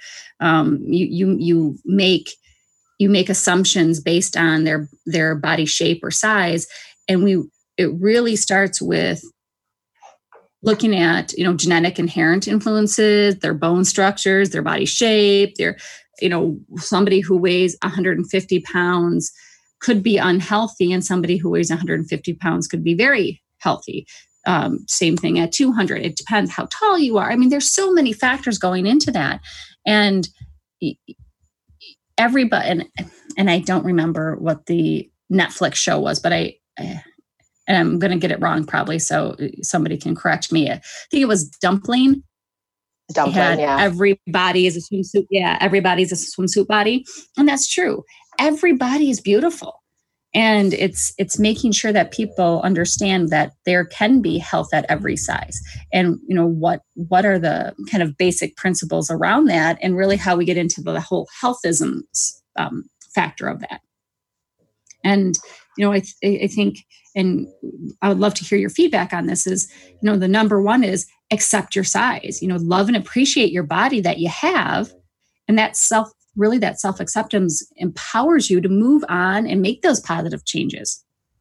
You make assumptions based on their body shape or size, and it really starts with looking at, genetic inherent influences, their bone structures, their body shape, their, somebody who weighs 150 pounds could be unhealthy, and somebody who weighs 150 pounds could be very healthy. Same thing at 200. It depends how tall you are. I mean, there's so many factors going into that. And everybody, and I don't remember what the Netflix show was, but and I'm going to get it wrong probably, so somebody can correct me. I think it was Dumpling. Yeah. Everybody is a swimsuit. Yeah, everybody's a swimsuit body. And that's true. Everybody is beautiful. And it's making sure that people understand that there can be health at every size. And, what are the kind of basic principles around that, and really how we get into the whole healthism factor of that. And, I think, and I would love to hear your feedback on this, is, the number one is accept your size, love and appreciate your body that you have. And that self-acceptance empowers you to move on and make those positive changes.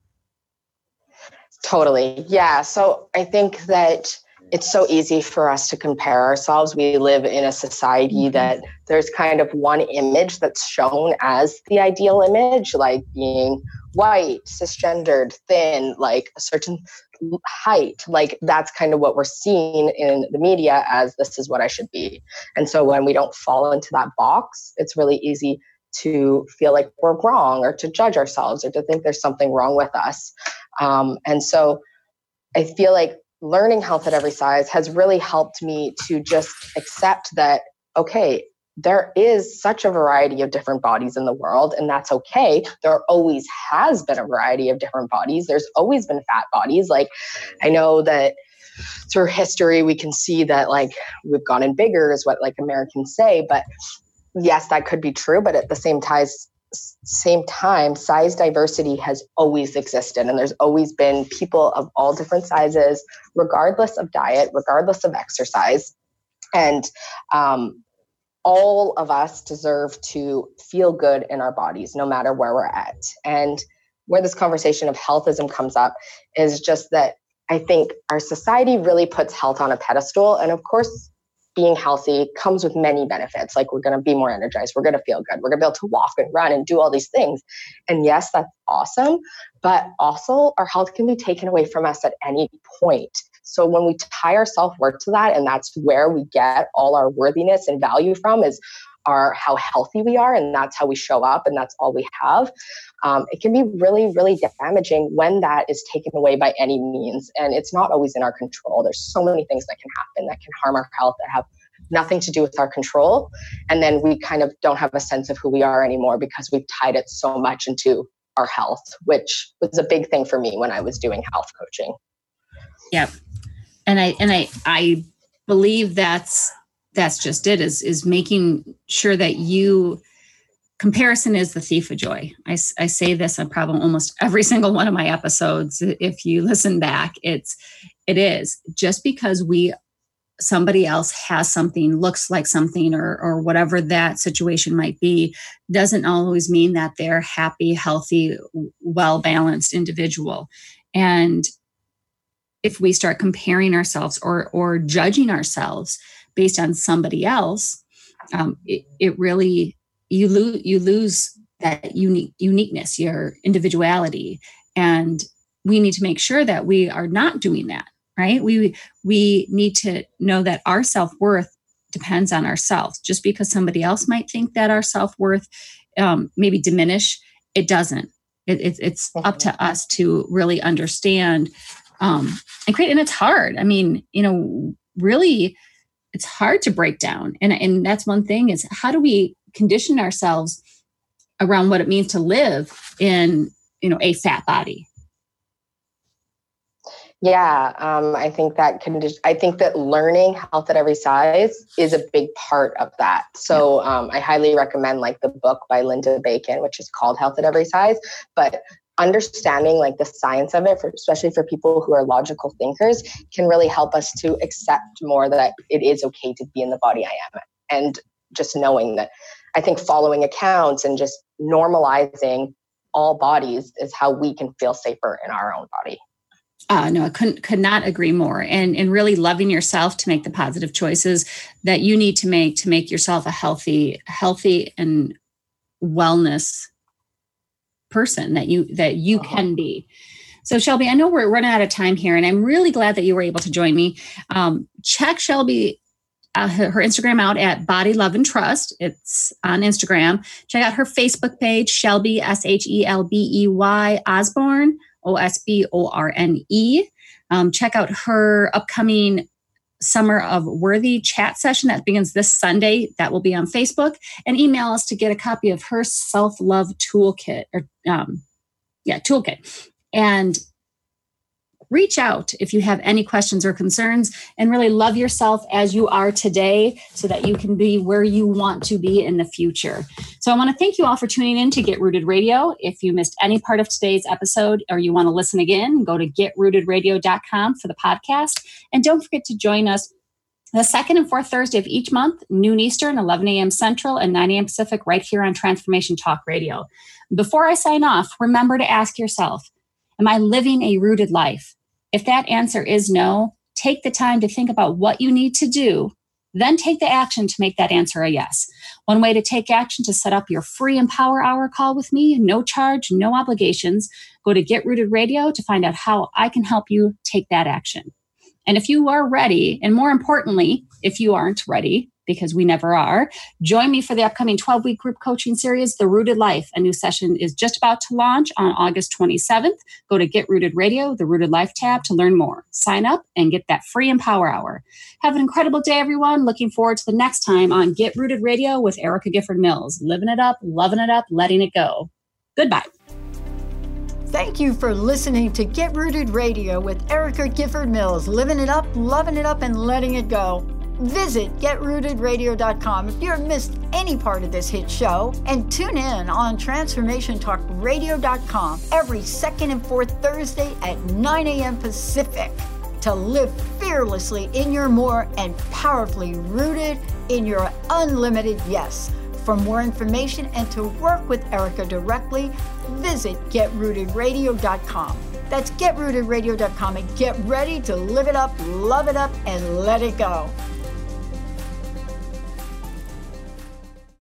Totally. Yeah. So I think that it's so easy for us to compare ourselves. We live in a society that there's kind of one image that's shown as the ideal image, like being white, cisgendered, thin, like a certain height. Like that's kind of what we're seeing in the media as this is what I should be. And so when we don't fall into that box, it's really easy to feel like we're wrong, or to judge ourselves, or to think there's something wrong with us. And so I feel like learning health at every size has really helped me to just accept that, okay, there is such a variety of different bodies in the world, and that's okay. There always has been a variety of different bodies. There's always been fat bodies. Like, I know that through history, we can see that like we've gotten bigger is what like Americans say, but yes, that could be true. But at the same time, size diversity has always existed, and there's always been people of all different sizes, regardless of diet, regardless of exercise. And all of us deserve to feel good in our bodies, no matter where we're at. And where this conversation of healthism comes up is just that I think our society really puts health on a pedestal. And of course, being healthy comes with many benefits. Like, we're going to be more energized. We're going to feel good. We're going to be able to walk and run and do all these things. And yes, that's awesome. But also our health can be taken away from us at any point. So when we tie our self-worth to that, and that's where we get all our worthiness and value from, is how healthy we are. And that's how we show up. And that's all we have. It can be really, really damaging when that is taken away by any means. And it's not always in our control. There's so many things that can happen that can harm our health that have nothing to do with our control. And then we kind of don't have a sense of who we are anymore because we've tied it so much into our health, which was a big thing for me when I was doing health coaching. Yep. And I believe that's just it, is making sure that comparison is the thief of joy. I say this on probably almost every single one of my episodes. If you listen back, it is just because somebody else has something, looks like something, or whatever that situation might be, doesn't always mean that they're happy, healthy, well-balanced individual. And if we start comparing ourselves or judging ourselves based on somebody else, it really, you lose that uniqueness, your individuality. And we need to make sure that we are not doing that, right? We need to know that our self-worth depends on ourselves. Just because somebody else might think that our self-worth maybe diminish, it doesn't. It's up to us to really understand and create. And it's hard. I mean, really, it's hard to break down. And that's one thing, is how do we condition ourselves around what it means to live in, a fat body? Yeah, I think that learning health at every size is a big part of that. So I highly recommend like the book by Linda Bacon, which is called Health at Every Size. But understanding like the science of it, especially for people who are logical thinkers, can really help us to accept more that it is okay to be in the body I am. And just knowing that, I think following accounts and just normalizing all bodies is how we can feel safer in our own body. No, I could not agree more. And really loving yourself to make the positive choices that you need to make yourself a healthy and wellness person that you can be. So Shelby, I know we're running out of time here, and I'm really glad that you were able to join me. Check Shelby, her Instagram out at Body, Love, and Trust. It's on Instagram. Check out her Facebook page, Shelby, SHELBEY Osborne, OSBORNE. Check out her upcoming Summer of Worthy chat session that begins this Sunday. That will be on Facebook. And email us to get a copy of her self-love toolkit toolkit. And reach out if you have any questions or concerns, and really love yourself as you are today so that you can be where you want to be in the future. So I want to thank you all for tuning in to Get Rooted Radio. If you missed any part of today's episode or you want to listen again, go to getrootedradio.com for the podcast. And don't forget to join us the second and fourth Thursday of each month, noon Eastern, 11 a.m. Central, and 9 a.m. Pacific, right here on Transformation Talk Radio. Before I sign off, remember to ask yourself, am I living a rooted life? If that answer is no, take the time to think about what you need to do, then take the action to make that answer a yes. One way to take action to set up your free Empower Hour call with me, no charge, no obligations. Go to Get Rooted Radio to find out how I can help you take that action. And if you are ready, and more importantly, if you aren't ready, because we never are, join me for the upcoming 12-week group coaching series, The Rooted Life. A new session is just about to launch on August 27th. Go to Get Rooted Radio, the Rooted Life tab to learn more. Sign up and get that free Empower Hour. Have an incredible day, everyone. Looking forward to the next time on Get Rooted Radio with Erica Gifford Mills. Living it up, loving it up, letting it go. Goodbye. Thank you for listening to Get Rooted Radio with Erica Gifford Mills. Living it up, loving it up, and letting it go. Visit getrootedradio.com if you've missed any part of this hit show, and tune in on transformationtalkradio.com every second and fourth Thursday at 9 a.m. Pacific to live fearlessly in your more and powerfully rooted in your unlimited yes. For more information and to work with Erica directly, visit getrootedradio.com. That's getrootedradio.com, and get ready to live it up, love it up, and let it go.